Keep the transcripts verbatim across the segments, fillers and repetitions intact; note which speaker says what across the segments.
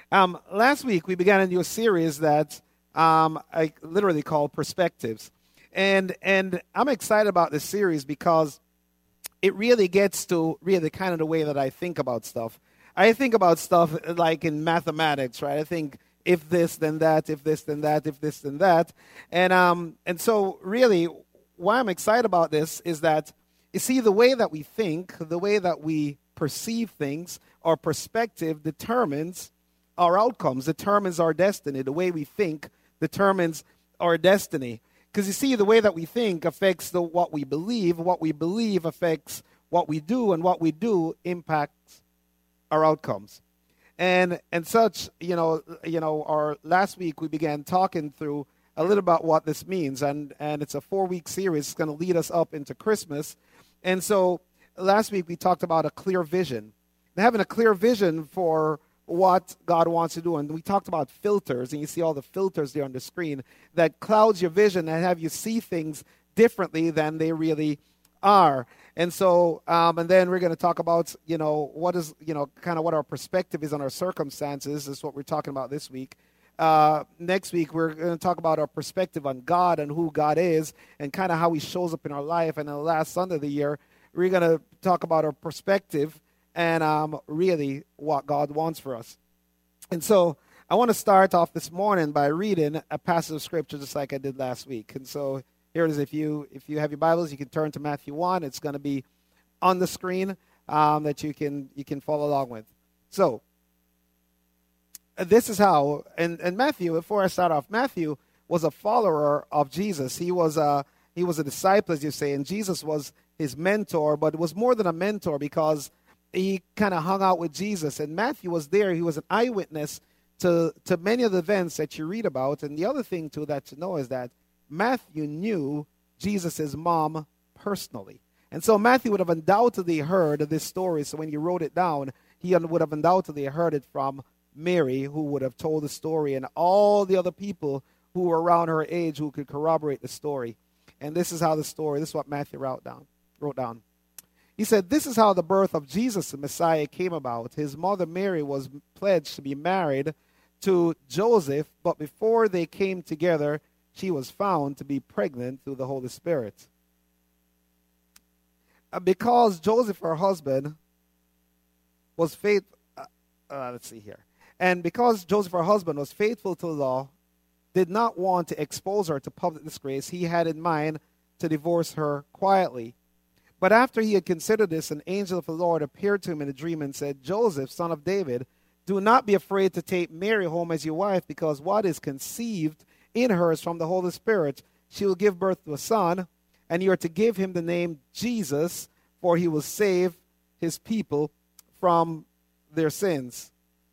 Speaker 1: Um, last week, we began a new series that um, I literally called Perspectives. And, and I'm excited about this series because it really gets to really kind of the way that I think about stuff. I think about stuff like in mathematics, right? I think if this, then that, if this, then that, if this, then that. And, um, and so really, why I'm excited about this is that, you see, the way that we think, the way that we perceive things, our perspective determines our outcomes, determines our destiny. The way we think determines our destiny. Because you see, the way that we think affects the, what we believe. What we believe affects what we do, and what we do impacts our outcomes. And and such, you know, you know, our last week we began talking through a little about what this means, and and it's a four-week series. It's going to lead us up into Christmas. And so last week we talked about a clear vision, and having a clear vision for what God wants to do. And we talked about filters, and you see all the filters there on the screen that clouds your vision and have you see things differently than they really are. And so, um, and then we're going to talk about, you know, what is, you know, kind of what our perspective is on our circumstances. Is what we're talking about this week. Uh, next week, we're going to talk about our perspective on God and who God is and kind of how he shows up in our life. And then the last Sunday of the year, we're going to talk about our perspective and um, really what God wants for us. And so I want to start off this morning by reading a passage of Scripture just like I did last week. And so here it is. If you if you have your Bibles, you can turn to Matthew one. It's going to be on the screen um, that you can you can follow along with. So this is how, and, and Matthew, before I start off, Matthew was a follower of Jesus. He was a, he was a disciple, as you say, and Jesus was his mentor, but it was more than a mentor because he kind of hung out with Jesus, and Matthew was there. He was an eyewitness to, to many of the events that you read about. And the other thing, too, that to know is that Matthew knew Jesus' mom personally. And so Matthew would have undoubtedly heard of this story. So when he wrote it down, he would have undoubtedly heard it from Mary, who would have told the story, and all the other people who were around her age who could corroborate the story. And this is how the story, this is what Matthew wrote down. Wrote down. He said, "This is how the birth of Jesus, the Messiah, came about. His mother Mary was pledged to be married to Joseph, but before they came together, she was found to be pregnant through the Holy Spirit. Uh, because Joseph, her husband, was faithful, uh, uh, let's see here. And because Joseph, her husband, was faithful to the law, did not want to expose her to public disgrace, he had in mind to divorce her quietly. But after he had considered this, an angel of the Lord appeared to him in a dream and said, 'Joseph, son of David, do not be afraid to take Mary home as your wife, because what is conceived in her is from the Holy Spirit. She will give birth to a son, and you are to give him the name Jesus, for he will save his people from their sins.'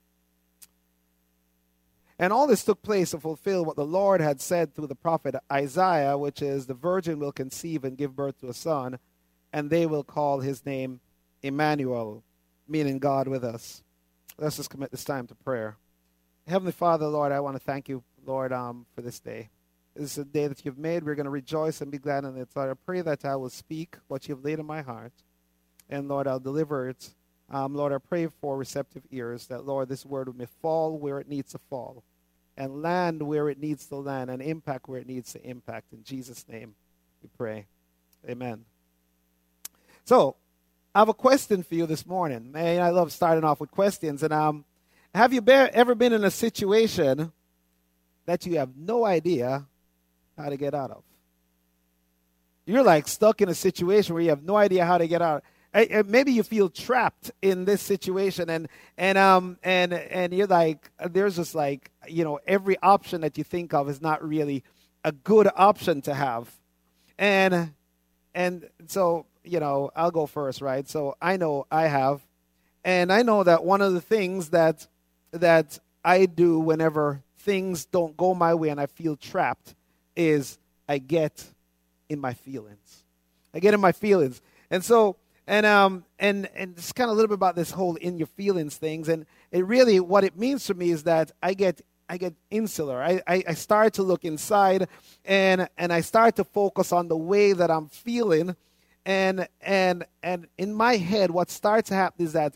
Speaker 1: And all this took place to fulfill what the Lord had said through the prophet Isaiah, which is, 'The virgin will conceive and give birth to a son, and they will call his name Emmanuel,'" meaning God with us. Let's just commit this time to prayer. Heavenly Father, Lord, I want to thank you, Lord, um, for this day. This is a day that you've made. We're going to rejoice and be glad in it. Lord, I pray that I will speak what you've laid in my heart, and, Lord, I'll deliver it. Um, Lord, I pray for receptive ears, that, Lord, this word may fall where it needs to fall, and land where it needs to land, and impact where it needs to impact. In Jesus' name we pray. Amen. So, I have a question for you this morning. Man, I love starting off with questions. And um, have you be- ever been in a situation that you have no idea how to get out of? You're like stuck in a situation where you have no idea how to get out. I, maybe you feel trapped in this situation, and and um and and you're like, there's just like, you know, every option that you think of is not really a good option to have, and and so. You know, I'll go first, right? So I know I have, and I know that one of the things that that I do whenever things don't go my way and I feel trapped is I get in my feelings. I get in my feelings, and so and um and and it's kind of a little bit about this whole in your feelings things, and it really what it means to me is that I get I get insular. I, I, I start to look inside, and and I start to focus on the way that I'm feeling. And and and in my head, what starts to happen is that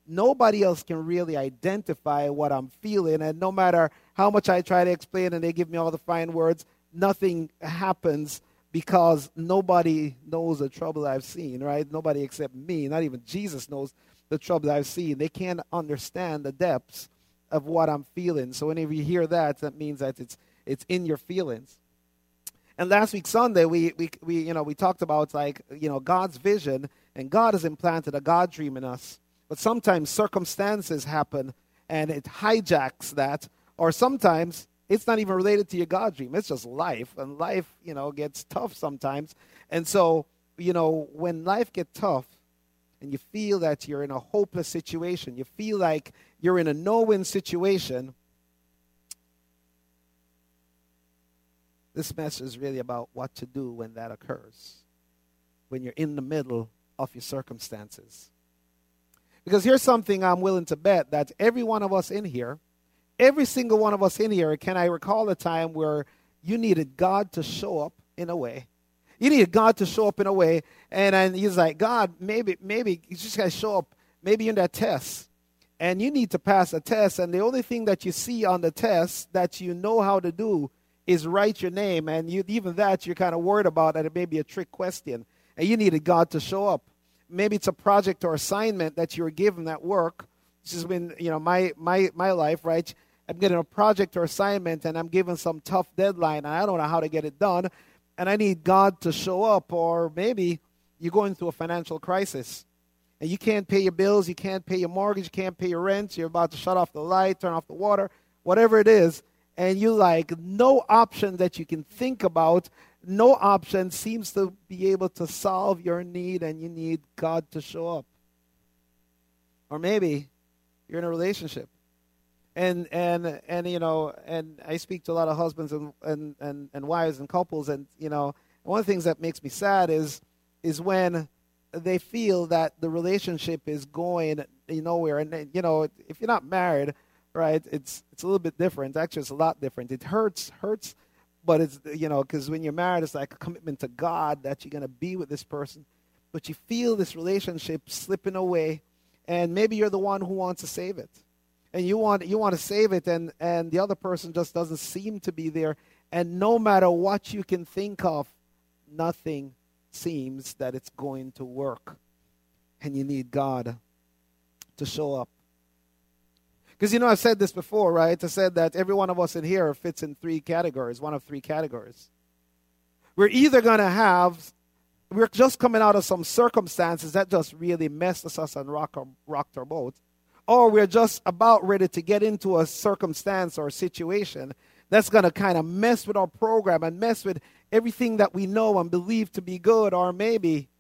Speaker 1: nobody else can really identify what I'm feeling. And no matter how much I try to explain and they give me all the fine words, nothing happens because nobody knows the trouble I've seen, right? Nobody except me, not even Jesus knows the trouble I've seen. They can't understand the depths of what I'm feeling. So whenever you hear that, that means that it's it's in your feelings. And last week Sunday, we we we you know we talked about like you know God's vision, and God has implanted a God dream in us. But sometimes circumstances happen, and it hijacks that. Or sometimes it's not even related to your God dream. It's just life, and life you know gets tough sometimes. And so you know when life gets tough, and you feel that you're in a hopeless situation, you feel like you're in a no-win situation, this message is really about what to do when that occurs, when you're in the middle of your circumstances. Because here's something I'm willing to bet, that every one of us in here, every single one of us in here, can I recall a time where you needed God to show up in a way? You needed God to show up in a way, and, and he's like, God, maybe, maybe you just got to show up, maybe in that test. And you need to pass a test, and the only thing that you see on the test that you know how to do is write your name, and you, even that you're kind of worried about that it may be a trick question, and you needed God to show up. Maybe it's a project or assignment that you were given at work. This has been, you know, my my my life, right? I'm getting a project or assignment, and I'm given some tough deadline, and I don't know how to get it done, and I need God to show up. Or maybe you're going through a financial crisis, and you can't pay your bills, you can't pay your mortgage, you can't pay your rent, you're about to shut off the light, turn off the water, whatever it is, and you like no option that you can think about, no option seems to be able to solve your need, and you need God to show up. Or maybe you're in a relationship, and and and you know, and I speak to a lot of husbands and and and, and wives and couples, and you know, one of the things that makes me sad is is when they feel that the relationship is going nowhere, and you know, if you're not married, right, it's it's a little bit different. Actually, it's a lot different. It hurts hurts. But it's, you know, because when you're married, it's like a commitment to God that you're going to be with this person. But you feel this relationship slipping away, and maybe you're the one who wants to save it. And you want you want to save it, and, and the other person just doesn't seem to be there. And no matter what you can think of, nothing seems that it's going to work. And you need God to show up. Because, you know, I've said this before, right? I said that every one of us in here fits in three categories, one of three categories. We're either going to have, we're just coming out of some circumstances that just really messed us up and rock our, rocked our boat, or we're just about ready to get into a circumstance or a situation that's going to kind of mess with our program and mess with everything that we know and believe to be good, or maybe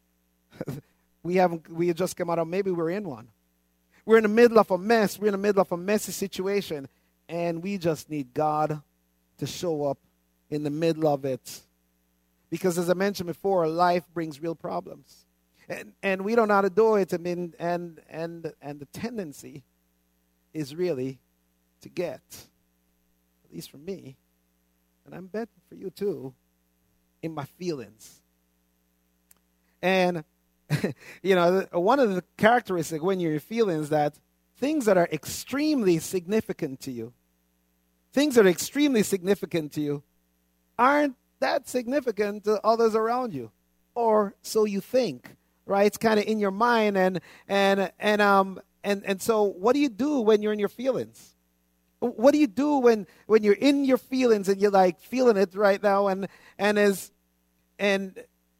Speaker 1: we haven't, we just come out of, maybe we're in one. We're in the middle of a mess. We're in the middle of a messy situation, and we just need God to show up in the middle of it. Because as I mentioned before, life brings real problems. And and we don't know how to do it. I mean, and and and the tendency is really to get, at least for me, and I'm betting for you too, in my feelings. And you know, one of the characteristics when you're feeling is that things that are extremely significant to you, things that are extremely significant to you, aren't that significant to others around you, or so you think, right? It's kind of in your mind, and and and um and and so, what do you do when you're in your feelings? What do you do when when you're in your feelings and you're like feeling it right now, and and as and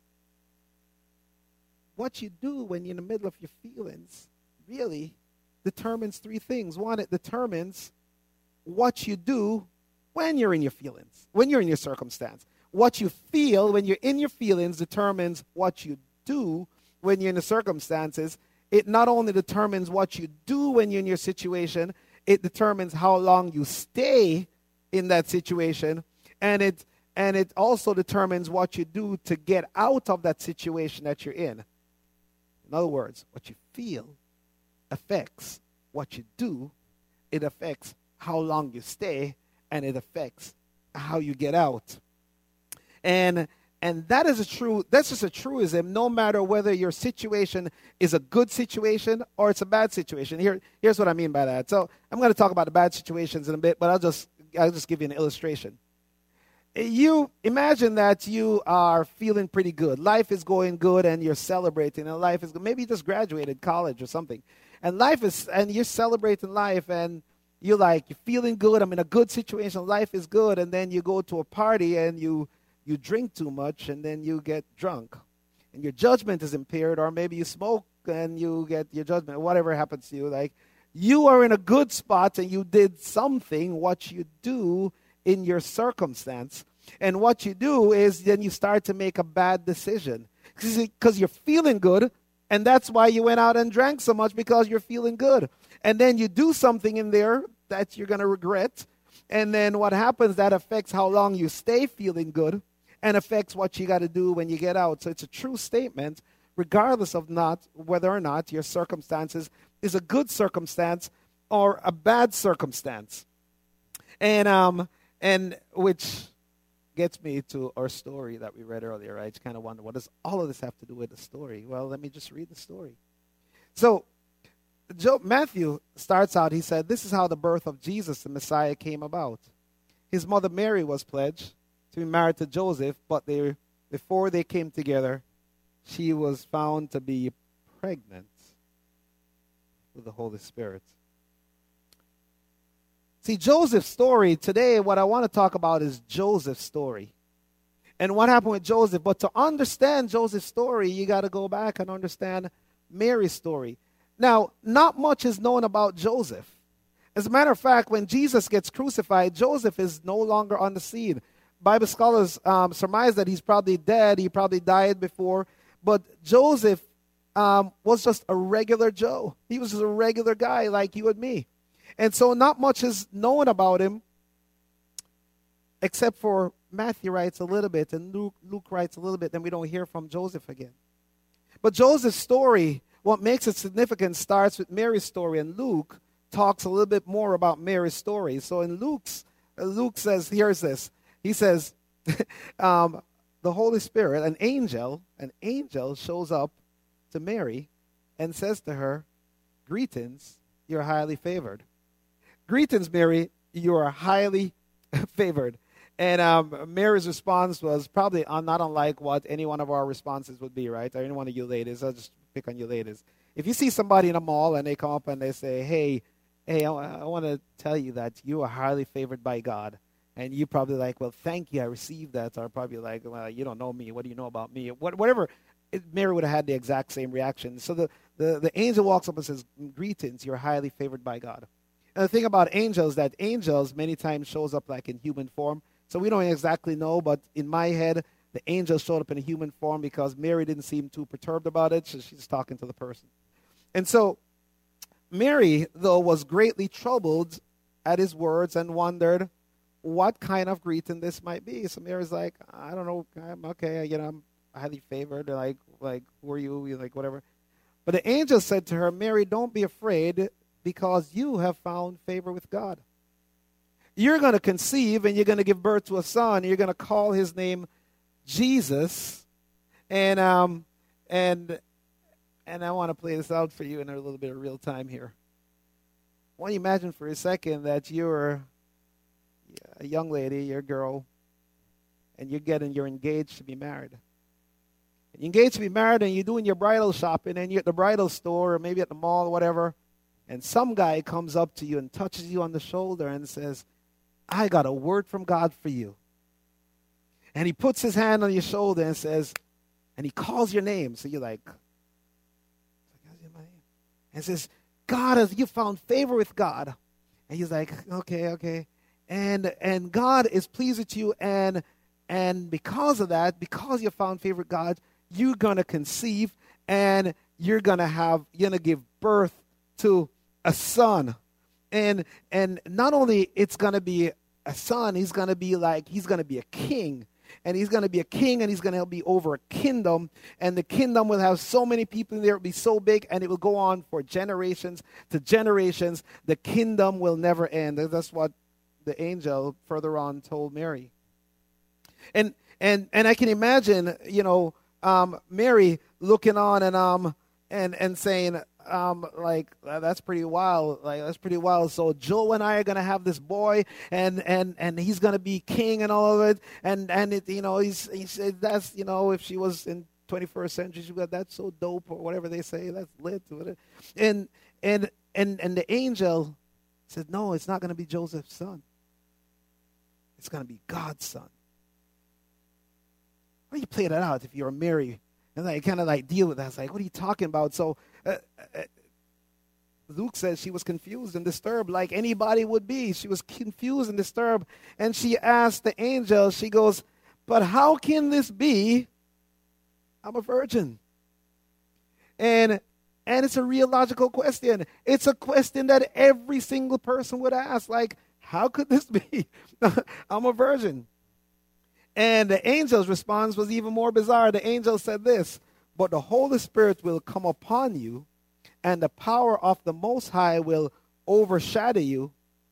Speaker 1: what you do when you're in the middle of your feelings really determines three things. One, it determines what you do when you're in your feelings, when you're in your circumstance. What you feel when you're in your feelings determines what you do when you're in the circumstances. It not only determines what you do when you're in your situation, it determines how long you stay in that situation, and it and it also determines what you do to get out of that situation that you're in. In other words, what you feel affects what you do, it affects how long you stay, and it affects how you get out. And And that is a true, that's just a truism, no matter whether your situation is a good situation or it's a bad situation. Here, here's what I mean by that. So I'm going to talk about the bad situations in a bit, but I'll just, I'll just give you an illustration. You imagine that you are feeling pretty good. Life is going good and you're celebrating, and life is good. Maybe you just graduated college or something. And life is, and you're celebrating life, and you're like, you're feeling good. I'm in a good situation. Life is good. And then you go to a party and you, you drink too much, and then you get drunk. And your judgment is impaired, or maybe you smoke and you get your judgment, whatever happens to you. Like, you are in a good spot and you did something, what you do in your circumstance. And what you do is then you start to make a bad decision. Because you're feeling good, and that's why you went out and drank so much, because you're feeling good. And then you do something in there that you're going to regret. And then what happens, that affects how long you stay feeling good and affects what you got to do when you get out. So it's a true statement, regardless of not whether or not your circumstances is a good circumstance or a bad circumstance. And um and which gets me to our story that we read earlier. I just kind of wonder, what does all of this have to do with the story? Well, let me just read the story. So Joe, Matthew starts out, he said, this is how the birth of Jesus, the Messiah, came about. His mother Mary was pledged to be married to Joseph, but they, before they came together, she was found to be pregnant with the Holy Spirit. See, Joseph's story today, what I want to talk about is Joseph's story and what happened with Joseph. But to understand Joseph's story, you got to go back and understand Mary's story. Now, not much is known about Joseph. As a matter of fact, when Jesus gets crucified, Joseph is no longer on the scene. Bible scholars um, surmise that he's probably dead. He probably died before. But Joseph um, was just a regular Joe. He was just a regular guy like you and me. And so not much is known about him, except for Matthew writes a little bit and Luke, Luke writes a little bit. Then we don't hear from Joseph again. But Joseph's story, what makes it significant, starts with Mary's story, and Luke talks a little bit more about Mary's story. So in Luke's, uh, Luke says, here's this. He says, um, the Holy Spirit, an angel, an angel shows up to Mary and says to her, greetings, you're highly favored. Greetings, Mary, you are highly favored. And um, Mary's response was probably not unlike what any one of our responses would be, right? Or any one of you ladies. I'll just pick on you ladies. If you see somebody in a mall and they come up and they say, hey, hey, I, I want to tell you that you are highly favored by God. And you probably like, well, thank you, I received that. Or probably like, well, you don't know me. What do you know about me? What, whatever. It, Mary would have had the exact same reaction. So the, the, the angel walks up and says, greetings, you're highly favored by God. And the thing about angels, that angels many times shows up like in human form. So we don't exactly know, but in my head, the angel showed up in a human form because Mary didn't seem too perturbed about it, so she's talking to the person. And so Mary, though, was greatly troubled at his words and wondered what kind of greeting this might be. So Mary's like, I don't know, I'm okay, you know, I'm highly favored, like, like who are you, like whatever. But the angel said to her, Mary, don't be afraid, because you have found favor with God. You're going to conceive and you're going to give birth to a son. You're going to call his name Jesus. And um, and and I want to play this out for you in a little bit of real time here. I want you to imagine for a second that you're a young lady, you're a girl, and you're getting, you're engaged to be married. And you're engaged to be married and you're doing your bridal shopping and you're at the bridal store or maybe at the mall or whatever. And some guy comes up to you and touches you on the shoulder and says, I got a word from God for you. And he puts his hand on your shoulder and says, and he calls your name. So you're like, and says, God, has you found favor with God? And he's like, okay, okay. And and God is pleased with you. And, and because of that, because you found favor with God, you're going to conceive and you're going to have, you're going to give birth to a son. And and not only it's going to be a son, he's going to be like, he's going to be a king. And he's going to be a king and he's going to be over a kingdom. And the kingdom will have so many people in there. It will be so big and it will go on for generations to generations. The kingdom will never end. That's what the angel further on told Mary. And And and I can imagine, you know, um, Mary looking on and um and and saying, um, like, that's pretty wild. Like, that's pretty wild. So Joe and I are gonna have this boy, and and and he's gonna be king and all of it. And and it, you know, he's he said that's, you know, if she was in twenty-first century, she got that's so dope or whatever they say. That's lit. Whatever. And and and and the angel said, no, it's not gonna be Joseph's son. It's gonna be God's son. How do you play that out if you're Mary and like kind of like deal with that? It's like, what are you talking about? So uh, uh, Luke says she was confused and disturbed like anybody would be. She was confused and disturbed. And she asked the angel, she goes, but how can this be? I'm a virgin. And and it's a real logical question. It's a question that every single person would ask. Like, how could this be? I'm a virgin. And the angel's response was even more bizarre. The angel said this, but the Holy Spirit will come upon you, and the power of the Most High will overshadow you.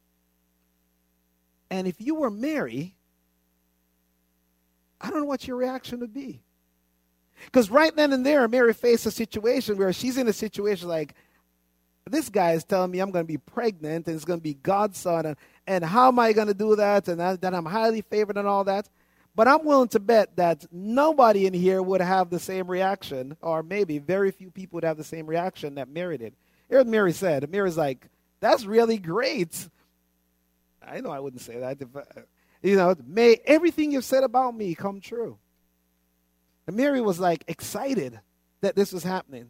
Speaker 1: And if you were Mary, I don't know what your reaction would be. Because right then and there, Mary faced a situation where she's in a situation like, this guy is telling me I'm going to be pregnant, and it's going to be God's son, and, and how am I going to do that, and that, that I'm highly favored and all that. But I'm willing to bet that nobody in here would have the same reaction, or maybe very few people would have the same reaction that Mary did. Here's what Mary said. Mary's like, that's really great. I know I wouldn't say that. If, uh, you know, may everything you've said about me come true. And Mary was like excited that this was happening.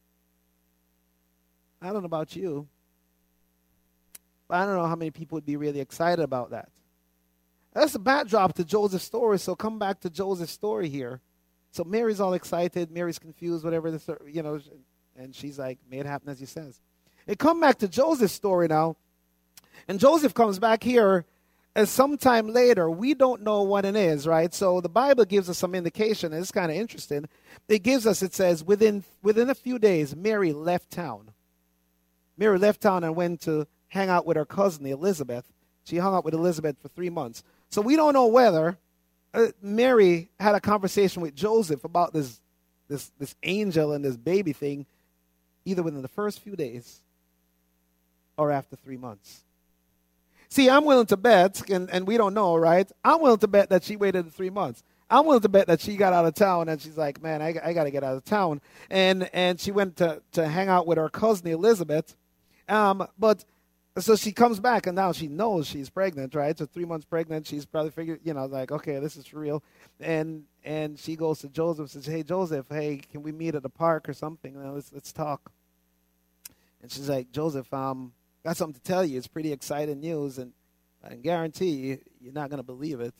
Speaker 1: I don't know about you, but I don't know how many people would be really excited about that. That's the backdrop to Joseph's story, so come back to Joseph's story here. So Mary's all excited, Mary's confused, whatever, this, you know, and she's like, may it happen as he says. And come back to Joseph's story now, and Joseph comes back here as sometime later. We don't know when it is, right? So the Bible gives us some indication, and it's kind of interesting. It gives us, it says, within within a few days, Mary left town. Mary left town and went to hang out with her cousin, Elizabeth. She hung out with Elizabeth for three months. So we don't know whether uh, Mary had a conversation with Joseph about this, this, this angel and this baby thing, either within the first few days or after three months. See, I'm willing to bet, and, and we don't know, right? I'm willing to bet that she waited the three months. I'm willing to bet that she got out of town, and she's like, man, I, I got to get out of town. And and she went to, to hang out with her cousin, Elizabeth. Um, but... So she comes back, and now she knows she's pregnant, right? So three months pregnant, she's probably figured, you know, like, okay, this is for real. And and she goes to Joseph and says, hey, Joseph, hey, can we meet at the park or something? You know, let's let's talk. And she's like, Joseph, um, got something to tell you. It's pretty exciting news, and I can guarantee you, you're not going to believe it.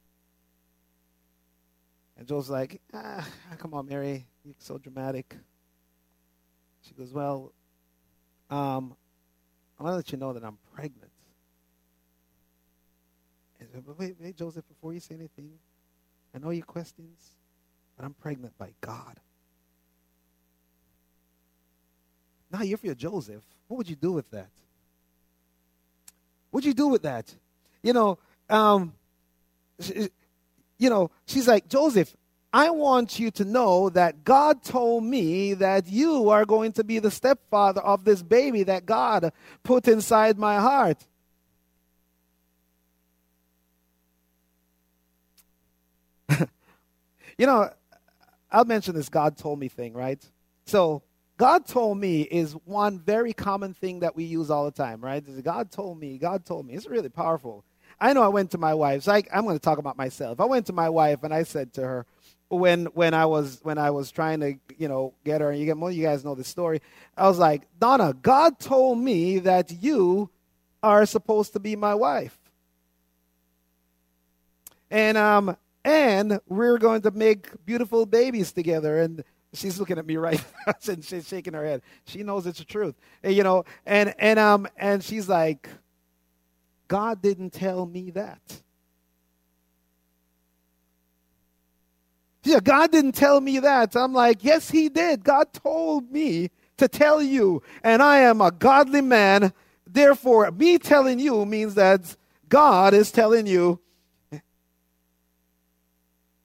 Speaker 1: And Joseph's like, ah, come on, Mary, you're so dramatic. She goes, well, um, I want to let you know that I'm pregnant. And said, but wait, wait, Joseph, before you say anything, I know your questions, but I'm pregnant by God. Now, if you're Joseph, what would you do with that? What'd you do with that? You know, um, she, you know, she's like, Joseph, I want you to know that God told me that you are going to be the stepfather of this baby that God put inside my heart. You know, I'll mention this God told me thing, right? So, God told me is one very common thing that we use all the time, right? God told me, God told me. It's really powerful. I know I went to my wife. So I, I'm going to talk about myself. I went to my wife and I said to her, when when I was when I was trying to, you know, get her, and you get most of you guys know this story, I was like, Donna, God told me that you are supposed to be my wife. And um and we're going to make beautiful babies together. And she's looking at me right now and she's shaking her head. She knows it's the truth. And, you know, and and um and she's like, God didn't tell me that. Yeah, God didn't tell me that. I'm like, yes, he did. God told me to tell you, and I am a godly man. Therefore, me telling you means that God is telling you.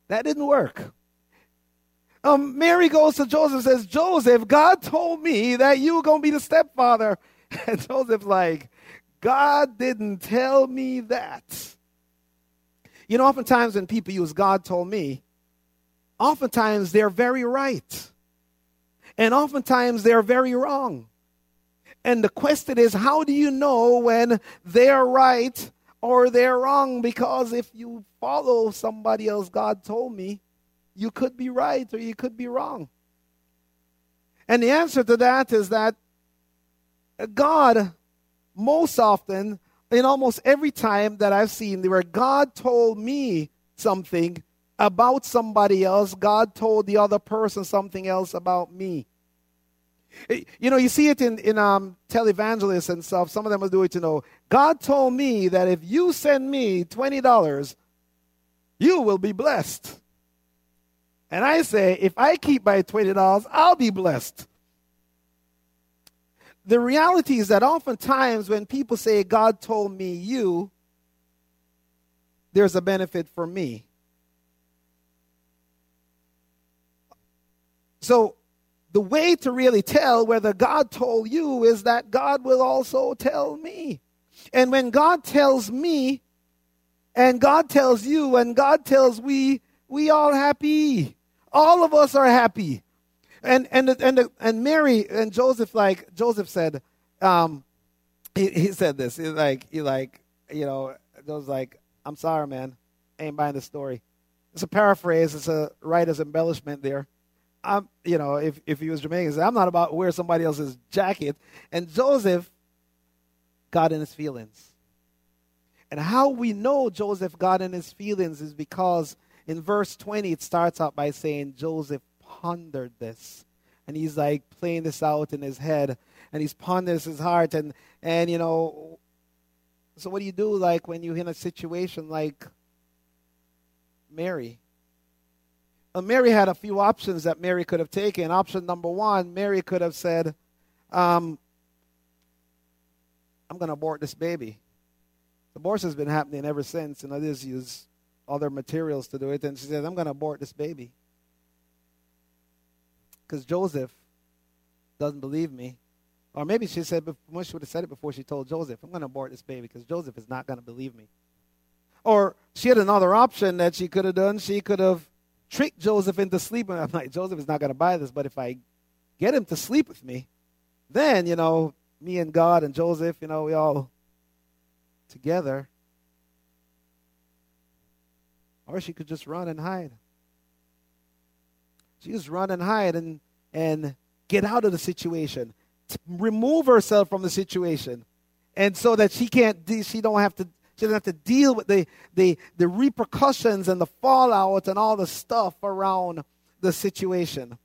Speaker 1: That didn't work. Um, Mary goes to Joseph and says, Joseph, God told me that you were going to be the stepfather. And Joseph's like, God didn't tell me that. You know, oftentimes when people use God told me, oftentimes they're very right. And oftentimes they're very wrong. And the question is, how do you know when they're right or they're wrong? Because if you follow somebody else, God told me, you could be right or you could be wrong. And the answer to that is that God, most often, in almost every time that I've seen where God told me something about somebody else, God told the other person something else about me. You know, you see it in, in um, televangelists and stuff. Some of them will do it, you know. God told me that if you send me twenty dollars, you will be blessed. And I say, if I keep my twenty dollars, I'll be blessed. The reality is that oftentimes when people say, God told me you, there's a benefit for me. So the way to really tell whether God told you is that God will also tell me. And when God tells me, and God tells you, and God tells we, we all happy. All of us are happy. And and and and Mary and Joseph, like Joseph said, um, he, he said this. He's like he like you know, Joseph's like, I'm sorry, man, ain't buying the story. It's a paraphrase. It's a writer's embellishment there. I'm, you know, if if he was Jamaican, he said, I'm not about to wear somebody else's jacket. And Joseph got in his feelings. And how we know Joseph got in his feelings is because in verse twenty, it starts out by saying Joseph pondered this. And he's like playing this out in his head. And he's pondering his heart. And, and, you know, so what do you do like when you're in a situation like Mary? Well, Mary had a few options that Mary could have taken. Option number one, Mary could have said, um, I'm going to abort this baby. Abortion has been happening ever since, and others use other materials to do it. And she says, I'm going to abort this baby. Because Joseph doesn't believe me. Or maybe she said, before, she would have said it before she told Joseph, I'm going to abort this baby because Joseph is not going to believe me. Or she had another option that she could have done. She could have tricked Joseph into sleeping. I'm like, Joseph is not going to buy this, but if I get him to sleep with me, then, you know, me and God and Joseph, you know, we all together. Or she could just run and hide. She just run and hide and, and get out of the situation. To remove herself from the situation. And so that she can't, de- she don't have to, she doesn't have to deal with the, the, the repercussions and the fallout and all the stuff around the situation.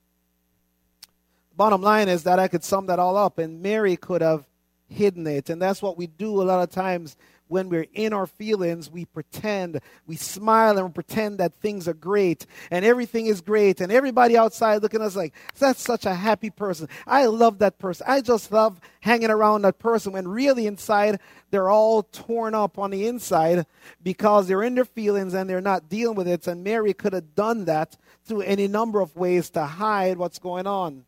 Speaker 1: Bottom line is that I could sum that all up, and Mary could have hidden it. And that's what we do a lot of times when we're in our feelings. We pretend, we smile and pretend that things are great and everything is great, and everybody outside looking at us like, that's such a happy person. I love that person. I just love hanging around that person, when really inside they're all torn up on the inside because they're in their feelings and they're not dealing with it. And Mary could have done that through any number of ways to hide what's going on.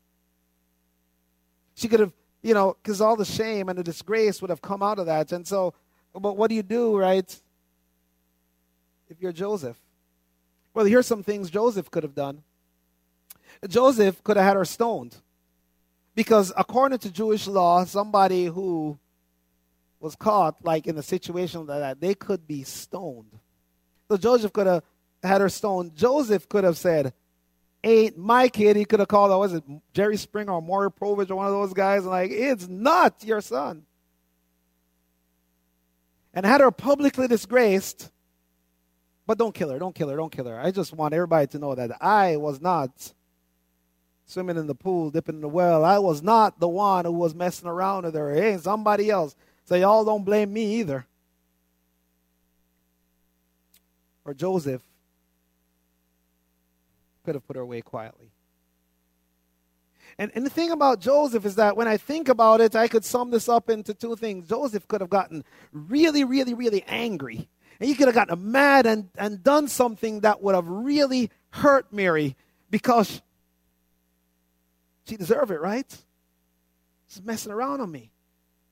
Speaker 1: She could have, you know, because all the shame and the disgrace would have come out of that. And so, but what do you do, right, if you're Joseph? Well, here's some things Joseph could have done. Joseph could have had her stoned. Because according to Jewish law, somebody who was caught, like in a situation like that, they could be stoned. So Joseph could have had her stoned. Joseph could have said, ain't my kid. He could have called, was it Jerry Springer or Maury Povich or one of those guys, and like, it's not your son. And had her publicly disgraced, but don't kill her, don't kill her, don't kill her. I just want everybody to know that I was not swimming in the pool, dipping in the well. I was not the one who was messing around with her. It ain't somebody else. So y'all don't blame me either. Or Joseph could have put her away quietly. And, and the thing about Joseph is that when I think about it, I could sum this up into two things. Joseph could have gotten really, really, really angry and you could have gotten mad and, and done something that would have really hurt Mary because she deserved it, right? She's messing around on me.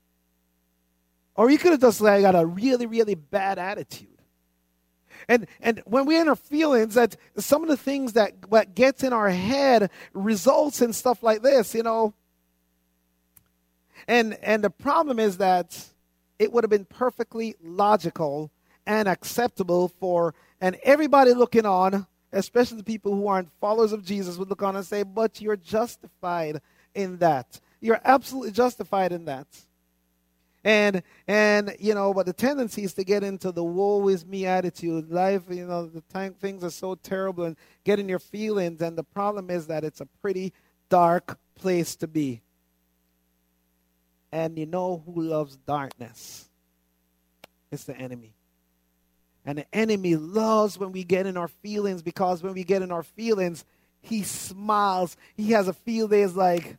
Speaker 1: Or you could have just like got a really, really bad attitude. And and when we're in our feelings, that some of the things that what gets in our head results in stuff like this, you know. And and the problem is that it would have been perfectly logical and acceptable for, and everybody looking on, especially the people who aren't followers of Jesus, would look on and say, but you're justified in that. You're absolutely justified in that. And, and you know, but the tendency is to get into the woe is me attitude. Life, you know, the time things are so terrible, and get in your feelings. And the problem is that it's a pretty dark place to be. And you know who loves darkness? It's the enemy. And the enemy loves when we get in our feelings, because when we get in our feelings, he smiles. He has a field day is like.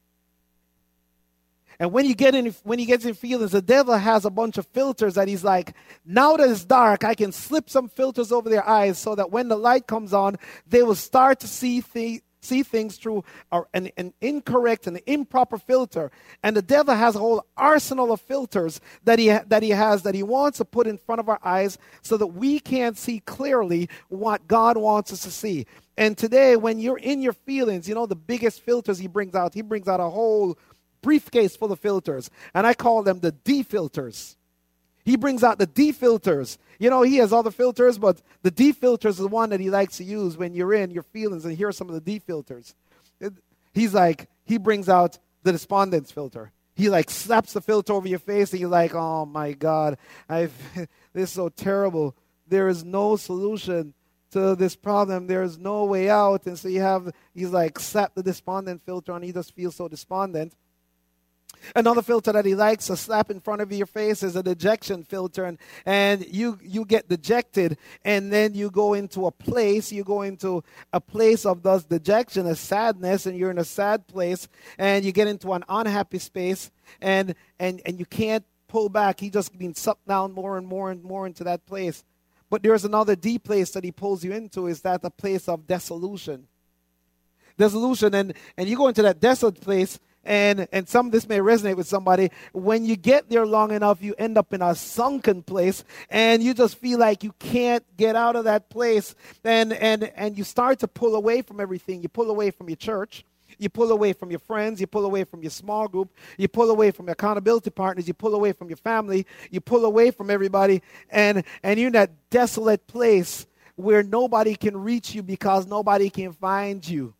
Speaker 1: And when you get in, when he gets in feelings, the devil has a bunch of filters that he's like, now that it's dark, I can slip some filters over their eyes so that when the light comes on, they will start to see things. see things through an, an incorrect and improper filter. And the devil has a whole arsenal of filters that he that he has that he wants to put in front of our eyes so that we can't see clearly what God wants us to see. And today, when you're in your feelings, you know, the biggest filters he brings out, he brings out a whole briefcase full of filters. And I call them the D filters. He brings out the D filters. You know, he has other filters, but the D filter is the one that he likes to use when you're in your feelings. And here are some of the D filters. It, he's like, he brings out the despondence filter. He like slaps the filter over your face and you're like, oh my God, I've this is so terrible. There is no solution to this problem. There is no way out. And so you have, he's like, slap the despondent filter on. He just feels so despondent. Another filter that he likes to slap in front of your face is a dejection filter, and, and you you get dejected, and then you go into a place, you go into a place of thus dejection, a sadness, and you're in a sad place, and you get into an unhappy space, and and, and you can't pull back. He just being sucked down more and more and more into that place. But there's another D place that he pulls you into, is that a place of dissolution. Dissolution, and, and you go into that desolate place. And and some of this may resonate with somebody. When you get there long enough, you end up in a sunken place, and you just feel like you can't get out of that place. And and and you start to pull away from everything. You pull away from your church. You pull away from your friends. You pull away from your small group. You pull away from your accountability partners. You pull away from your family. You pull away from everybody. And and you're in that desolate place where nobody can reach you because nobody can find you.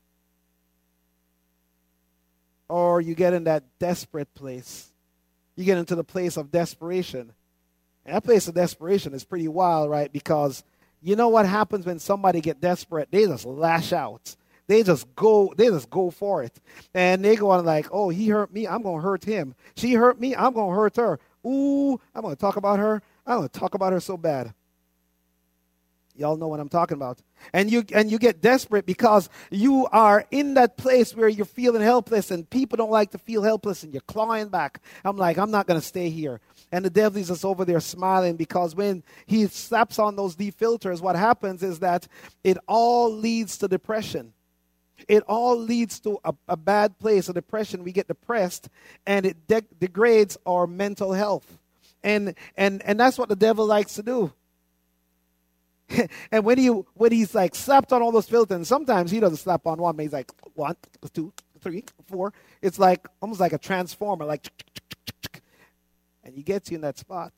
Speaker 1: Or you get in that desperate place. You get into the place of desperation. And that place of desperation is pretty wild, right? Because you know what happens when somebody get desperate? They just lash out. They just go, they just go for it. And they go on like, oh, he hurt me, I'm going to hurt him. She hurt me, I'm going to hurt her. Ooh, I'm going to talk about her. I'm going to talk about her so bad. Y'all know what I'm talking about. And you and you get desperate because you are in that place where you're feeling helpless, and people don't like to feel helpless, and you're clawing back. I'm like, I'm not going to stay here. And the devil is just over there smiling, because when he slaps on those defilters, what happens is that it all leads to depression. It all leads to a, a bad place, a depression. We get depressed, and it de- degrades our mental health. And and and that's what the devil likes to do. And when he when he's like slapped on all those filters, and sometimes he doesn't slap on one, but he's like one, two, three, four. It's like almost like a transformer, like, and he gets you in that spot.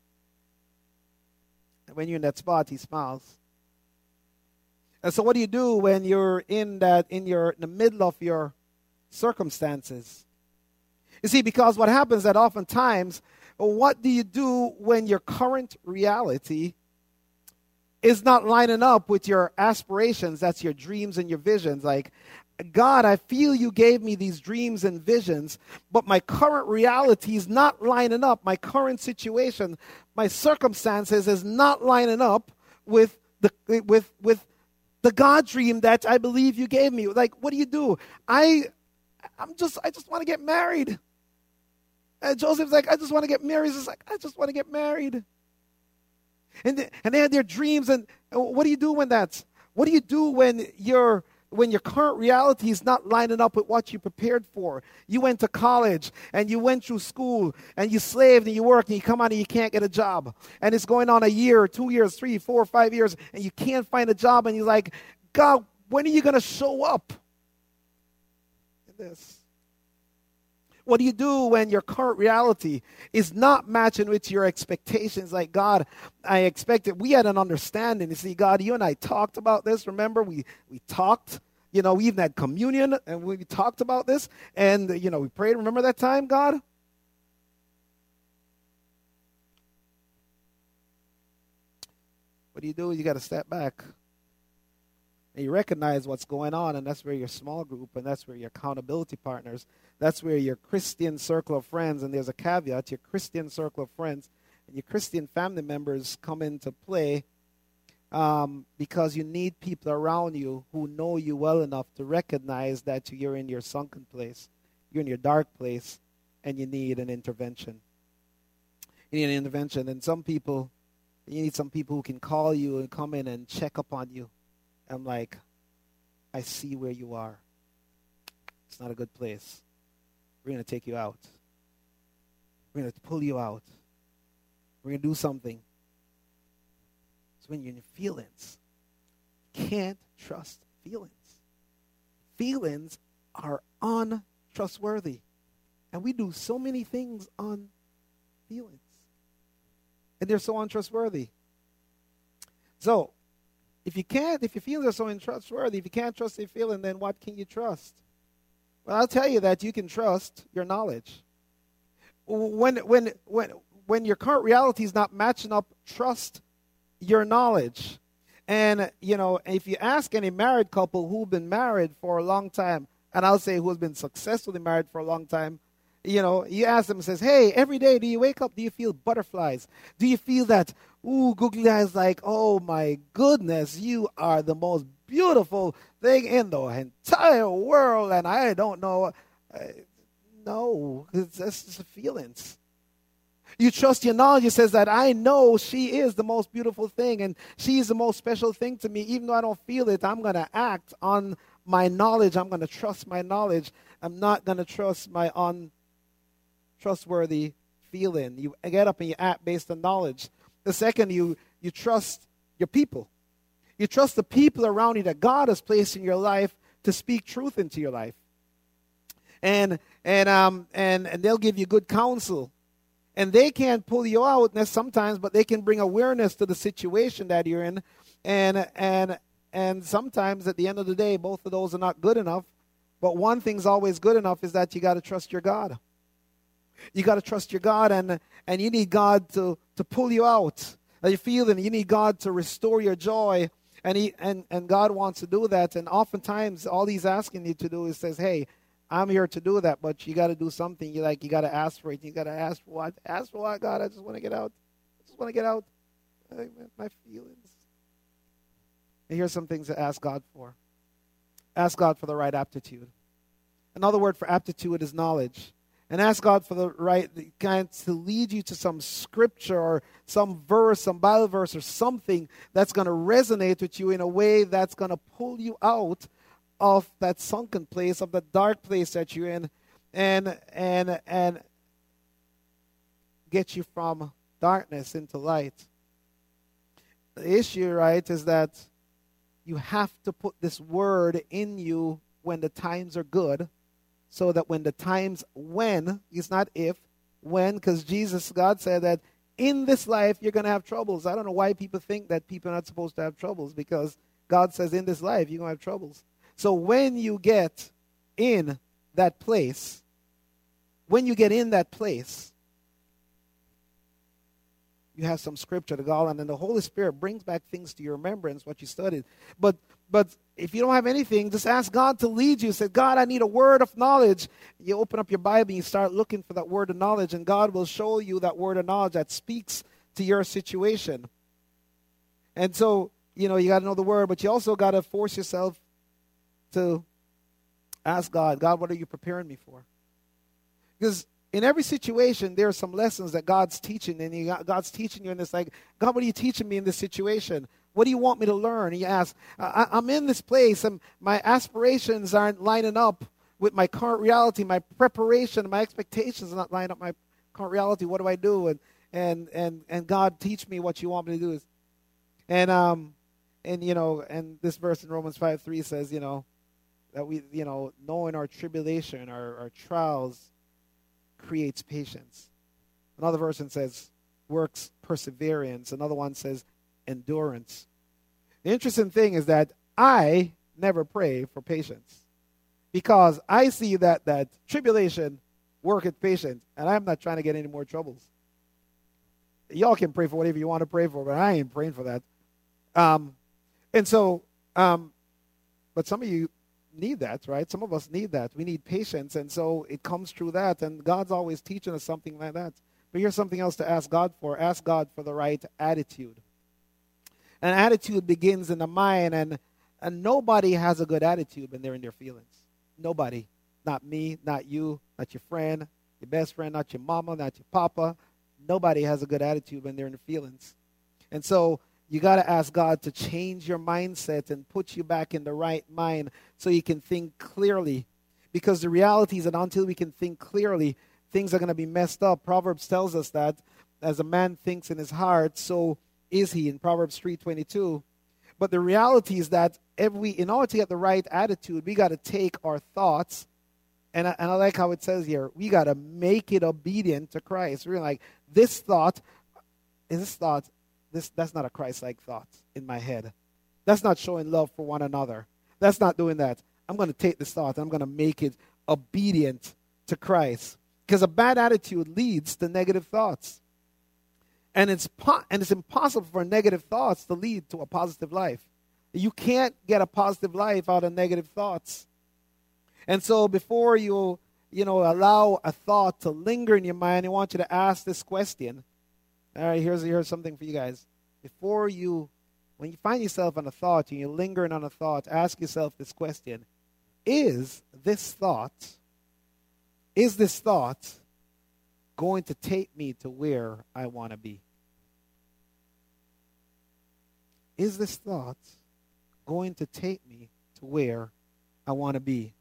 Speaker 1: And when you're in that spot, he smiles. And so, what do you do when you're in that in your in the middle of your circumstances? You see, because what happens is that oftentimes, what do you do when your current reality is not lining up with your aspirations? That's your dreams and your visions. Like, God, I feel you gave me these dreams and visions, but my current reality is not lining up. My current situation, my circumstances is not lining up with the with with the God dream that I believe you gave me. Like, what do you do? I I'm just I just want to get married. And Joseph's like, I just want to get married. He's like, I just want to get married. And they, and they had their dreams. And what do you do when that's, what do you do when you're, when your current reality is not lining up with what you prepared for? You went to college and you went through school and you slaved and you worked and you come out and you can't get a job. And it's going on a year, two years, three, four, five years, and you can't find a job. And you're like, God, when are you going to show up in this? What do you do when your current reality is not matching with your expectations? Like, God, I expected, we had an understanding. You see, God, you and I talked about this. Remember, we, we talked, you know, we even had communion and we talked about this. And, you know, we prayed. Remember that time, God? What do you do? You got to step back. And you recognize what's going on, and that's where your small group, and that's where your accountability partners, that's where your Christian circle of friends, and there's a caveat, your Christian circle of friends and your Christian family members come into play, um, because you need people around you who know you well enough to recognize that you're in your sunken place, you're in your dark place, and you need an intervention. You need an intervention, and some people, you need some people who can call you and come in and check up on you. I'm like, I see where you are. It's not a good place. We're going to take you out. We're going to pull you out. We're going to do something. It's when you're in your feelings. You can't trust feelings. Feelings are untrustworthy. And we do so many things on feelings. And they're so untrustworthy. So, If you can't, if your feelings are so untrustworthy, if you can't trust your feeling, then what can you trust? Well, I'll tell you that you can trust your knowledge. When when when when your current reality is not matching up, trust your knowledge. And you know, if you ask any married couple who've been married for a long time, and I'll say who has been successfully married for a long time, you know, you ask them and says, hey, every day do you wake up, do you feel butterflies? Do you feel that, ooh, googly eyes like, oh my goodness, you are the most beautiful thing in the entire world, and I don't know. Uh, no, it's just the feelings. You trust your knowledge. It says that I know she is the most beautiful thing, and she is the most special thing to me. Even though I don't feel it, I'm going to act on my knowledge. I'm going to trust my knowledge. I'm not going to trust my un. trustworthy feeling. You get up and you act based on knowledge. The second, you you trust your people. You trust the people around you that God has placed in your life to speak truth into your life. And and um and, and they'll give you good counsel. And they can't pull you out sometimes, but they can bring awareness to the situation that you're in. And and and sometimes at the end of the day, both of those are not good enough. But one thing's always good enough is that you got to trust your God. You got to trust your God, and and you need God to, to pull you out. You feel it, you need God to restore your joy, and he and, and God wants to do that. And oftentimes, all He's asking you to do is says, "Hey, I'm here to do that, but you got to do something. You like you got to ask for it. You got to ask for what? Ask for what? God, I just want to get out. I just want to get out. I, my feelings." And here's some things to ask God for. Ask God for the right aptitude. Another word for aptitude is knowledge. And ask God for the right kind to lead you to some scripture or some verse, some Bible verse or something that's going to resonate with you in a way that's going to pull you out of that sunken place, of the dark place that you're in, and and and get you from darkness into light. The issue, right, is that you have to put this word in you when the times are good, so that when the times when, it's not if, when, because Jesus, God said that in this life you're going to have troubles. I don't know why people think that people are not supposed to have troubles, because God says in this life you're going to have troubles. So when you get in that place, when you get in that place, you have some scripture to go on, and then the Holy Spirit brings back things to your remembrance, what you studied. But but if you don't have anything, just ask God to lead you. Say, God, I need a word of knowledge. You open up your Bible and you start looking for that word of knowledge, and God will show you that word of knowledge that speaks to your situation. And so, you know, you got to know the word, but you also got to force yourself to ask God, God, what are you preparing me for? Because in every situation, there are some lessons that God's teaching, and you got, God's teaching you in this, like, God, what are you teaching me in this situation? What do you want me to learn? And you ask, I, I'm in this place, and my aspirations aren't lining up with my current reality. My preparation, my expectations are not lining up with my current reality. What do I do? And and and and God, teach me what you want me to do. And um, and you know, and this verse in Romans five three says, you know, that we, you know, knowing our tribulation, our, our trials, creates patience. Another version says works perseverance. Another one says endurance. The interesting thing is that I never pray for patience, because I see that that tribulation worketh patience, and I'm not trying to get any more troubles. Y'all can pray for whatever you want to pray for, but I ain't praying for that. Um, and so, um, but some of you need that, right? Some of us need that. We need patience, and so it comes through that, and God's always teaching us something like that. But here's something else to ask God for. Ask God for the right attitude. An attitude begins in the mind, and, and nobody has a good attitude when they're in their feelings. Nobody. Not me, not you, not your friend, your best friend, not your mama, not your papa. Nobody has a good attitude when they're in their feelings. And so you got to ask God to change your mindset and put you back in the right mind so you can think clearly. Because the reality is that until we can think clearly, things are going to be messed up. Proverbs tells us that as a man thinks in his heart, so is he, in Proverbs three twenty-two. But the reality is that every, in order to get the right attitude, we got to take our thoughts, and I, and I like how it says here, we got to make it obedient to Christ. We're like, this thought, is this thought, this that's not a Christ-like thought in my head. That's not showing love for one another. That's not doing that. I'm going to take this thought and I'm going to make it obedient to Christ. Because a bad attitude leads to negative thoughts. And it's po- and it's impossible for negative thoughts to lead to a positive life. You can't get a positive life out of negative thoughts. And so before you, you know, allow a thought to linger in your mind, I want you to ask this question. All right, here's, here's something for you guys. Before you, when you find yourself on a thought and you're lingering on a thought, ask yourself this question. Is this thought, is this thought going to take me to where I want to be? Is this thought going to take me to where I want to be?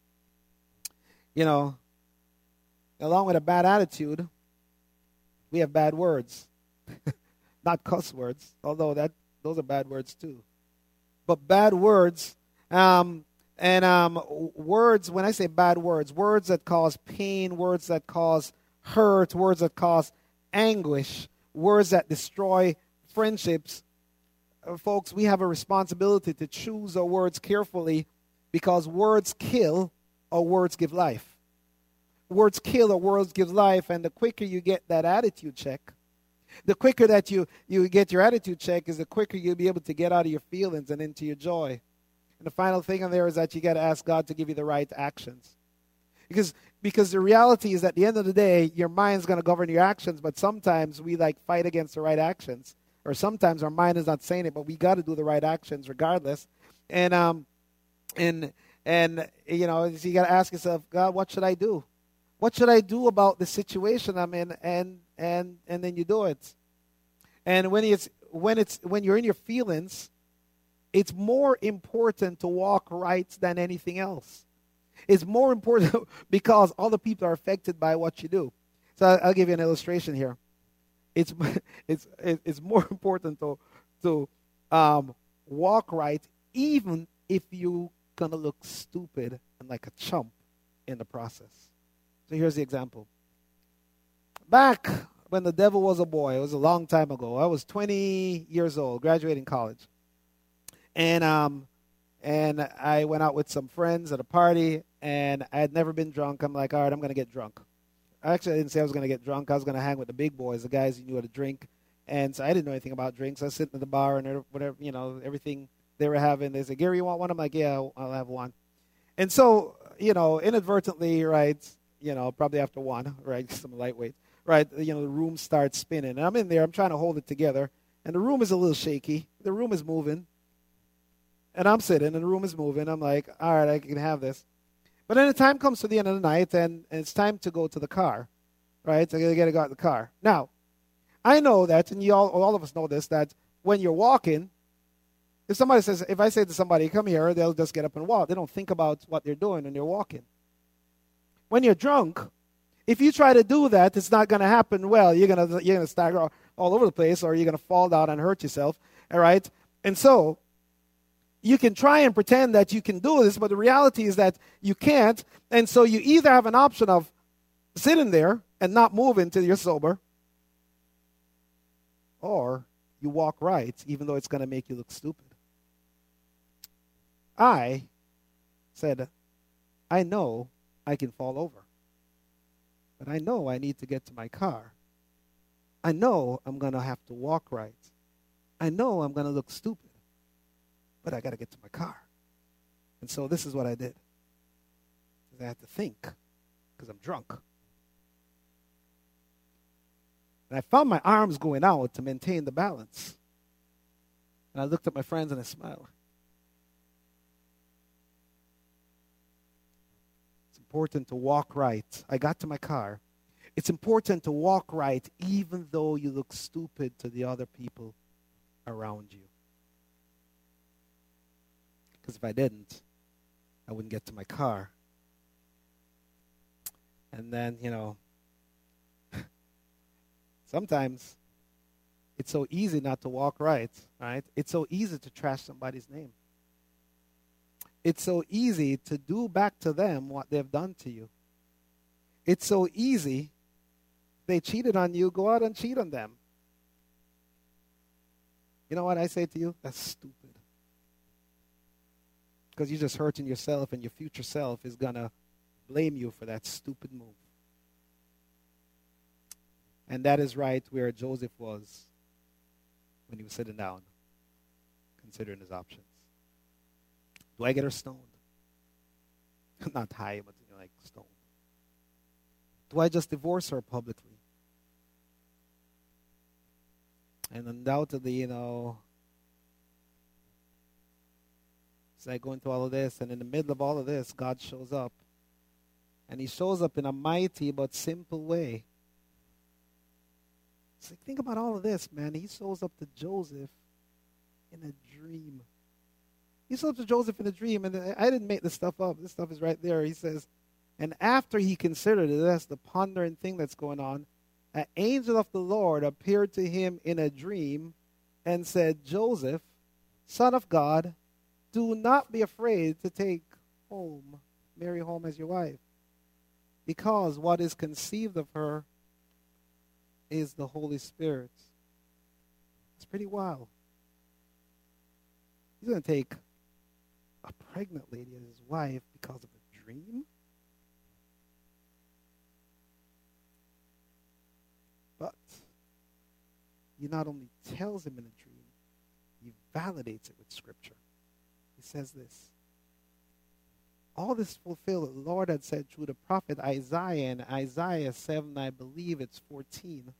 Speaker 1: You know, along with a bad attitude, we have bad words. Not cuss words, although that those are bad words too. But bad words, um, and um, words, when I say bad words, words that cause pain, words that cause hurt, words that cause anguish, words that destroy friendships. Uh, folks, we have a responsibility to choose our words carefully, because words kill or words give life. Words kill or words give life, and the quicker you get that attitude check, the quicker that you, you get your attitude check is the quicker you'll be able to get out of your feelings and into your joy. And the final thing on there is that you got to ask God to give you the right actions. Because because the reality is, at the end of the day, your mind's going to govern your actions, but sometimes we like fight against the right actions. Or sometimes our mind is not saying it, but we got to do the right actions regardless. And um and and you know, so you got to ask yourself, God, what should I do? What should I do about the situation I'm in? And and and then you do it. And when it's when it's when you're in your feelings, it's more important to walk right than anything else. It's more important because other people are affected by what you do. So I'll, I'll give you an illustration here. It's it's it's more important to to um, walk right, even if you're gonna look stupid and like a chump in the process. So here's the example. Back when the devil was a boy, it was a long time ago. I was twenty years old, graduating college, and um, and I went out with some friends at a party, and I had never been drunk. I'm like, all right, I'm gonna get drunk. Actually, I didn't say I was going to get drunk. I was going to hang with the big boys, the guys who knew how to drink. And so I didn't know anything about drinks. I was sitting at the bar and whatever, you know, everything they were having. They said, Gary, you want one? I'm like, yeah, I'll, I'll have one. And so, you know, inadvertently, right, you know, probably after one, right, some lightweight, right, you know, the room starts spinning. And I'm in there. I'm trying to hold it together. And the room is a little shaky. The room is moving. And I'm sitting, and the room is moving. I'm like, all right, I can have this. But then the time comes to the end of the night, and, and it's time to go to the car. right? So you got to go out the car. Now, I know that, and you all, all of us know this, that when you're walking, if somebody says, if I say to somebody, come here, they'll just get up and walk. They don't think about what they're doing when they're walking. When you're drunk, if you try to do that, it's not going to happen well. You're going to you're going to stagger all, all over the place, or you're going to fall down and hurt yourself, all right? And so you can try and pretend that you can do this, but the reality is that you can't. And so you either have an option of sitting there and not moving till you're sober, or you walk right, even though it's going to make you look stupid. I said, I know I can fall over, but I know I need to get to my car. I know I'm going to have to walk right. I know I'm going to look stupid, but I got to get to my car. And so this is what I did. I had to think, because I'm drunk. And I found my arms going out to maintain the balance. And I looked at my friends and I smiled. It's important to walk right. I got to my car. It's important to walk right even though you look stupid to the other people around you. Because if I didn't, I wouldn't get to my car. And then, you know, sometimes it's so easy not to walk right, right? It's so easy to trash somebody's name. It's so easy to do back to them what they've done to you. It's so easy, they cheated on you, go out and cheat on them. You know what I say to you? That's stupid. Because you're just hurting yourself, and your future self is going to blame you for that stupid move. And that is right where Joseph was when he was sitting down, considering his options. Do I get her stoned? Not high, but you know, like stoned. Do I just divorce her publicly? And undoubtedly, you know, as I go into all of this, and in the middle of all of this, God shows up. And he shows up in a mighty but simple way. It's like, think about all of this, man. He shows up to Joseph in a dream. He shows up to Joseph in a dream, and I didn't make this stuff up. This stuff is right there. He says, and after he considered it, that's the pondering thing that's going on, an angel of the Lord appeared to him in a dream and said, Joseph, son of God, do not be afraid to take home, Mary home as your wife, because what is conceived of her is the Holy Spirit. It's pretty wild. He's going to take a pregnant lady as his wife because of a dream? But he not only tells him in a dream, he validates it with Scripture. He says this. All this fulfilled what the Lord had said through the prophet Isaiah, in Isaiah seven, I believe it's fourteen.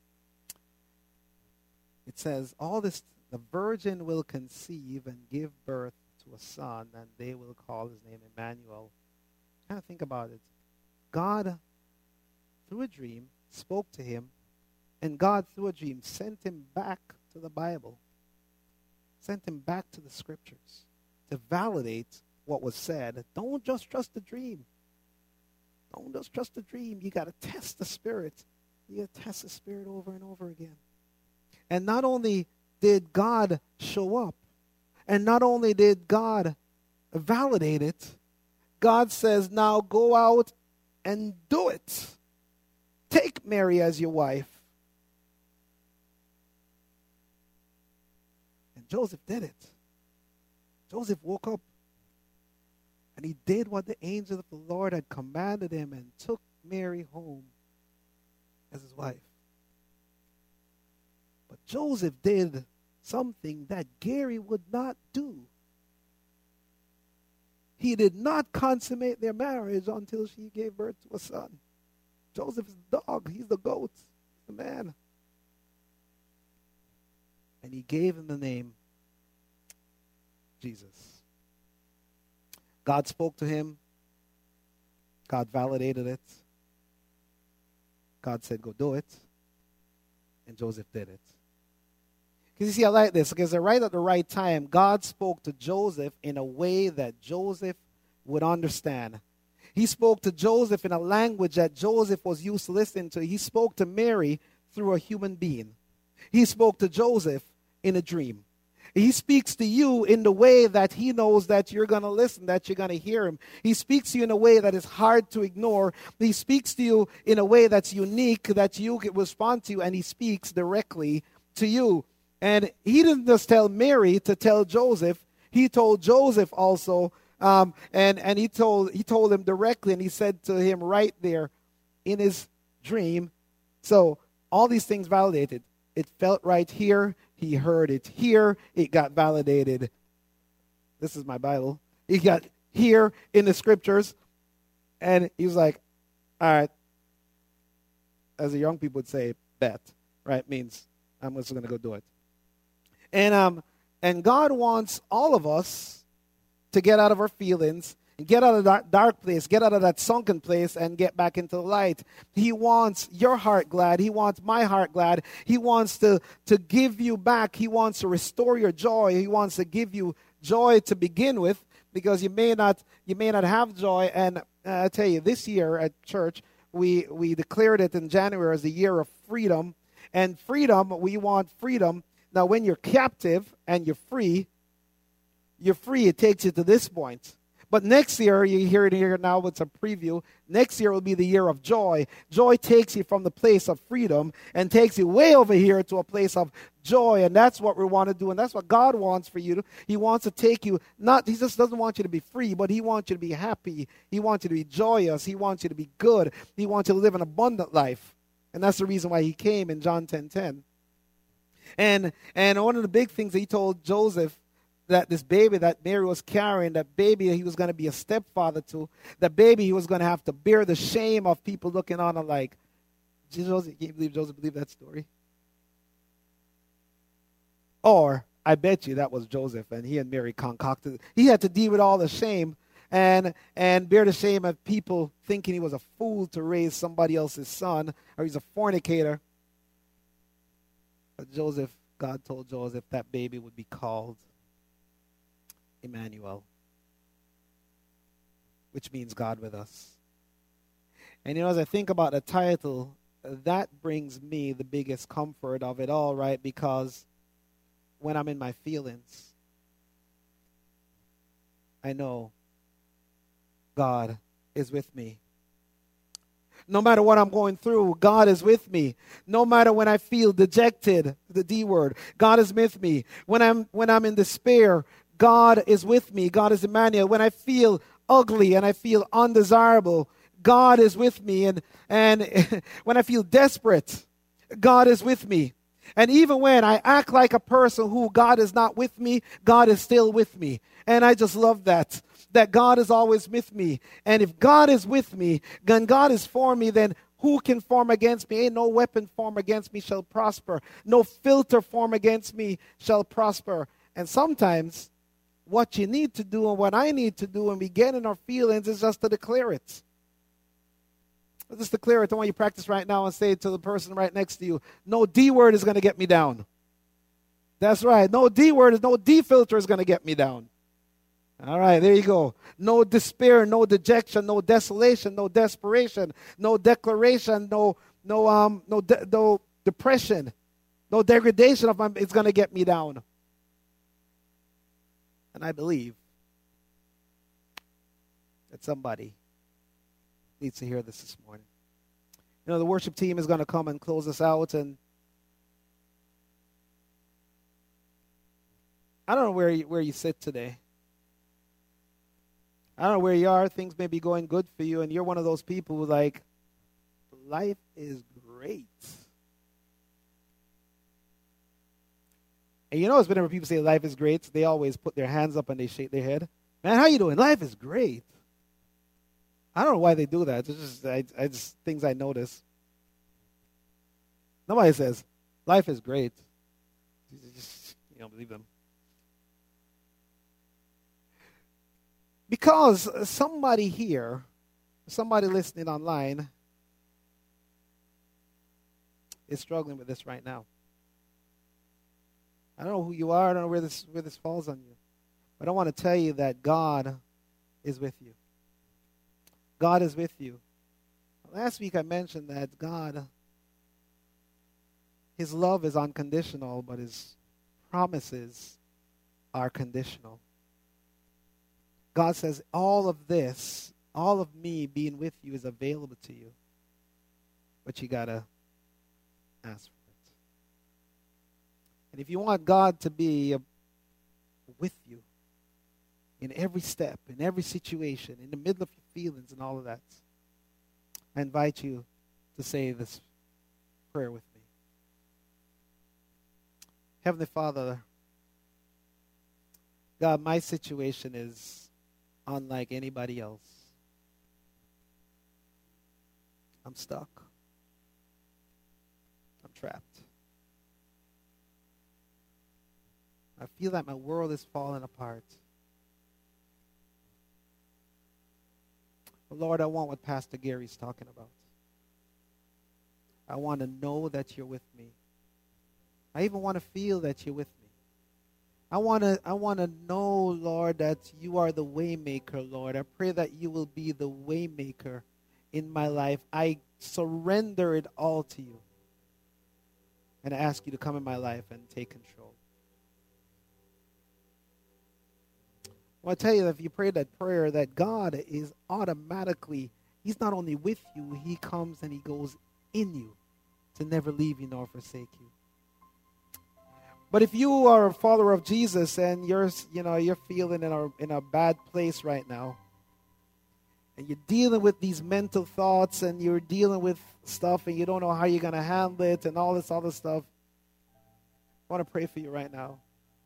Speaker 1: It says, all this, the virgin will conceive and give birth to a son, and they will call his name Emmanuel. Kind of think about it. God, through a dream, spoke to him, and God, through a dream, sent him back to the Bible, sent him back to the Scriptures to validate what was said. Don't just trust the dream. Don't just trust the dream. You got to test the Spirit. You got to test the Spirit over and over again. And not only did God show up, and not only did God validate it, God says, now go out and do it. Take Mary as your wife. And Joseph did it. Joseph woke up and he did what the angel of the Lord had commanded him and took Mary home as his wife. But Joseph did something that Gary would not do. He did not consummate their marriage until she gave birth to a son. Joseph's the dog. He's the goat. He's the man. And he gave him the name Jesus. God spoke to him. God validated it. God said, go do it. And Joseph did it. Because you see, I like this, because right at the right time, God spoke to Joseph in a way that Joseph would understand. He spoke to Joseph in a language that Joseph was used to listening to. He spoke to Mary through a human being. He spoke to Joseph in a dream. He speaks to you in the way that he knows that you're going to listen, that you're going to hear him. He speaks to you in a way that is hard to ignore. He speaks to you in a way that's unique, that you can respond to, and he speaks directly to you. And he didn't just tell Mary to tell Joseph. He told Joseph also, um, and, and he told he told him directly, and he said to him right there in his dream. So all these things validated. It felt right here. He heard it here. It got validated. This is my Bible. It got here in the scriptures. And he was like, all right. As the young people would say, bet. Right? Means I'm just going to go do it. And um, and God wants all of us to get out of our feelings, and get out of that dark place, get out of that sunken place, and get back into the light. He wants your heart glad. He wants my heart glad. He wants to, to give you back. He wants to restore your joy. He wants to give you joy to begin with, because you may not you may not have joy. And uh, I tell you, this year at church, we we declared it in January as the year of freedom. And freedom, we want freedom. Now, when you're captive and you're free, you're free. It takes you to this point. But next year, you hear it here now, it's a preview. Next year will be the year of joy. Joy takes you from the place of freedom and takes you way over here to a place of joy. And that's what we want to do. And that's what God wants for you. He wants to take you, not, he just doesn't want you to be free, but he wants you to be happy. He wants you to be joyous. He wants you to be good. He wants you to live an abundant life. And that's the reason why he came in John ten ten. And and one of the big things that he told Joseph, that this baby that Mary was carrying, that baby he was going to be a stepfather to, that baby he was going to have to bear the shame of people looking on and like, Joseph, can you believe Joseph believed that story? Or, I bet you that was Joseph, and he and Mary concocted. He had to deal with all the shame and and bear the shame of people thinking he was a fool to raise somebody else's son, or he's a fornicator. But Joseph, God told Joseph that baby would be called Emmanuel, which means God with us. And you know, as I think about the title, that brings me the biggest comfort of it all, right? Because when I'm in my feelings, I know God is with me. No matter what I'm going through, God is with me. No matter when I feel dejected, the D word, God is with me. When I'm when I'm in despair, God is with me. God is Emmanuel. When I feel ugly and I feel undesirable, God is with me. And and when I feel desperate, God is with me. And even when I act like a person who God is not with me, God is still with me. And I just love that. That God is always with me. And if God is with me, then God is for me, then who can form against me? Ain't no weapon form against me shall prosper. No filter form against me shall prosper. And sometimes what you need to do and what I need to do when we get in our feelings is just to declare it. Just declare it. I want you to practice right now and say it to the person right next to you. No D word is going to get me down. That's right. No D word, no D filter is going to get me down. All right, there you go. No despair, no dejection, no desolation, no desperation, no declaration, no no um no de- no depression, no degradation of my. It's going to get me down. And I believe that somebody needs to hear this this morning. You know, the worship team is going to come and close us out, and I don't know where you, where you sit today. I don't know where you are. Things may be going good for you, and you're one of those people who like, life is great. And you know, it's whenever people say life is great, they always put their hands up and they shake their head. Man, how you doing? Life is great. I don't know why they do that. It's just, I, I just things I notice. Nobody says, life is great. Just, you don't believe them. Because somebody here, somebody listening online, is struggling with this right now. I don't know who you are. I don't know where this where this falls on you. But I want to tell you that God is with you. God is with you. Last week I mentioned that God, His love is unconditional, but His promises are conditional. God says all of this, all of me being with you is available to you. But you got to ask for it. And if you want God to be a, with you in every step, in every situation, in the middle of your feelings and all of that, I invite you to say this prayer with me. Heavenly Father, God, my situation is unlike anybody else. I'm stuck. I'm trapped. I feel like my world is falling apart. But Lord, I want what Pastor Gary's talking about. I want to know that you're with me. I even want to feel that you're with me. I want to I want to know, Lord, that you are the way maker, Lord. I pray that you will be the way maker in my life. I surrender it all to you. And I ask you to come in my life and take control. I want to tell you that if you pray that prayer, that God is automatically, He's not only with you, He comes and He goes in you to never leave you nor forsake you. But if you are a follower of Jesus and you're, you know, you're feeling in a, in a bad place right now, and you're dealing with these mental thoughts and you're dealing with stuff and you don't know how you're going to handle it and all this other stuff, I want to pray for you right now.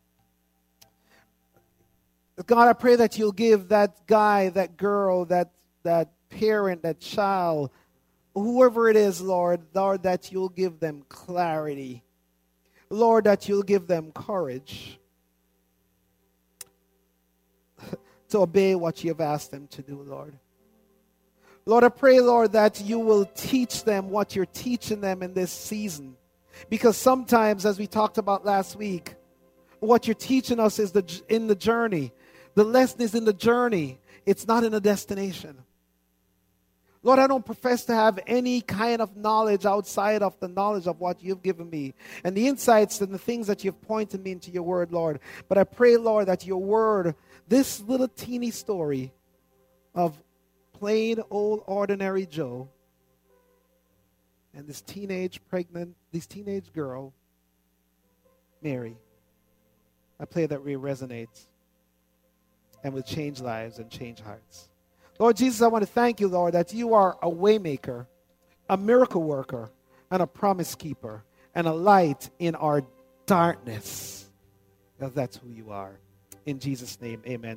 Speaker 1: God, I pray that you'll give that guy, that girl, that that parent, that child, whoever it is, Lord, Lord, that you'll give them clarity. Lord, that you'll give them courage to obey what you've asked them to do, Lord. Lord, I pray, Lord, that you will teach them what you're teaching them in this season. Because sometimes, as we talked about last week, what you're teaching us is the in the journey. The lesson is in the journey. It's not in the destination. Lord, I don't profess to have any kind of knowledge outside of the knowledge of what you've given me and the insights and the things that you've pointed me into your word, Lord. But I pray, Lord, that your word, this little teeny story of plain old ordinary Joe and this teenage pregnant, this teenage girl, Mary, I pray that we resonate and will change lives and change hearts. Lord Jesus, I want to thank you, Lord, that you are a way maker, a miracle worker, and a promise keeper, and a light in our darkness. Because that's who you are. In Jesus' name, amen.